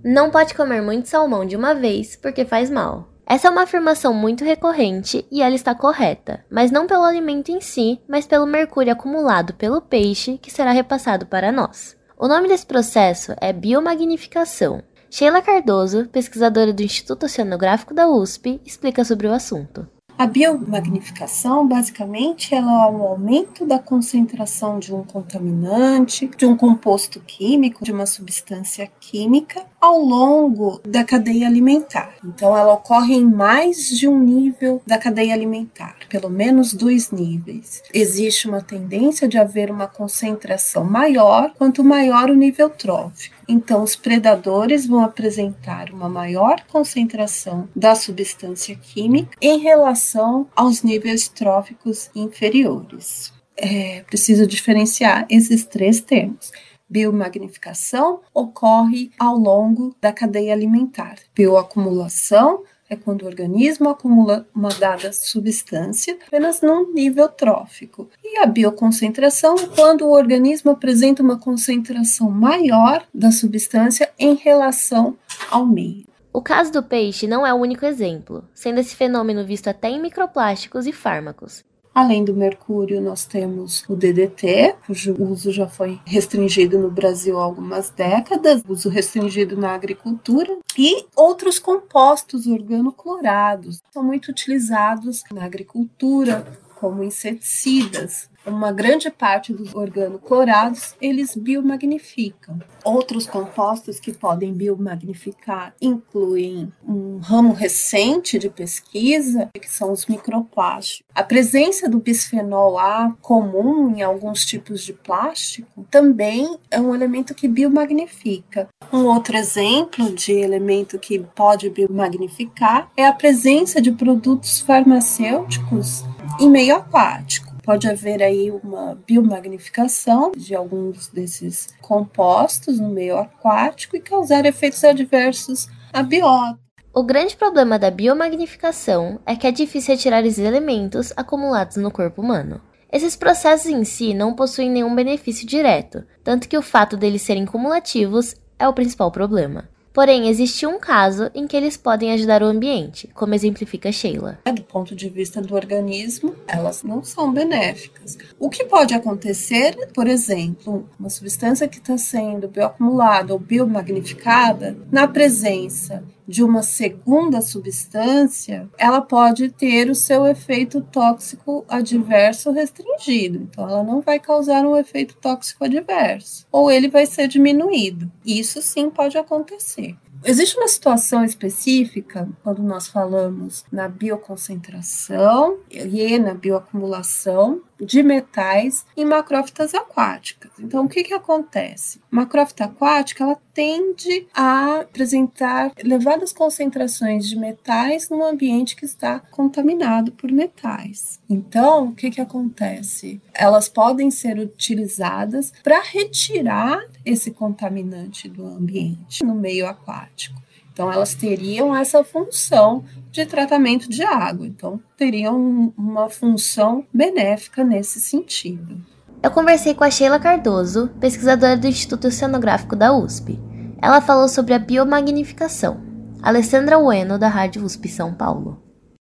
Não pode comer muito salmão de uma vez porque faz mal. Essa é uma afirmação muito recorrente e ela está correta, mas não pelo alimento em si, mas pelo mercúrio acumulado pelo peixe que será repassado para nós. O nome desse processo é biomagnificação. Sheila Cardoso, pesquisadora do Instituto Oceanográfico da USP, explica sobre o assunto. A biomagnificação, basicamente, ela é um aumento da concentração de um contaminante, de um composto químico, de uma substância química, ao longo da cadeia alimentar. Então, ela ocorre em mais de um nível da cadeia alimentar, pelo menos 2 níveis. Existe uma tendência de haver uma concentração maior, quanto maior o nível trófico. Então, os predadores vão apresentar uma maior concentração da substância química em relação aos níveis tróficos inferiores. É preciso diferenciar esses 3 termos. Biomagnificação ocorre ao longo da cadeia alimentar. Bioacumulação é quando o organismo acumula uma dada substância apenas num nível trófico. E a bioconcentração é quando o organismo apresenta uma concentração maior da substância em relação ao meio. O caso do peixe não é o único exemplo, sendo esse fenômeno visto até em microplásticos e fármacos. Além do mercúrio, nós temos o DDT, cujo uso já foi restringido no Brasil há algumas décadas, uso restringido na agricultura, e outros compostos organoclorados são muito utilizados na agricultura como inseticidas. Uma grande parte dos organoclorados, eles biomagnificam. Outros compostos que podem biomagnificar incluem um ramo recente de pesquisa, que são os microplásticos. A presença do bisfenol A, comum em alguns tipos de plástico, também é um elemento que biomagnifica. Um outro exemplo de elemento que pode biomagnificar é a presença de produtos farmacêuticos em meio aquático. Pode haver aí uma biomagnificação de alguns desses compostos no meio aquático e causar efeitos adversos à biota. O grande problema da biomagnificação é que é difícil retirar esses elementos acumulados no corpo humano. Esses processos em si não possuem nenhum benefício direto, tanto que o fato deles serem cumulativos é o principal problema. Porém, existe um caso em que eles podem ajudar o ambiente, como exemplifica Sheila. Do ponto de vista do organismo, elas não são benéficas. O que pode acontecer, por exemplo, uma substância que está sendo bioacumulada ou biomagnificada, na presença de uma segunda substância, ela pode ter o seu efeito tóxico adverso restringido. Então, ela não vai causar um efeito tóxico adverso, ou ele vai ser diminuído. Isso sim pode acontecer. Existe uma situação específica, quando nós falamos na bioconcentração e na bioacumulação de metais em macrófitas aquáticas. Então, o que acontece? A macrófita aquática, ela tende a apresentar elevadas concentrações de metais num ambiente que está contaminado por metais. Então, o que acontece? Elas podem ser utilizadas para retirar esse contaminante do ambiente no meio aquático. Então, elas teriam essa função de tratamento de água. Então, teriam uma função benéfica nesse sentido. Eu conversei com a Sheila Cardoso, pesquisadora do Instituto Oceanográfico da USP. Ela falou sobre a biomagnificação. Alessandra Ueno, da Rádio USP São Paulo.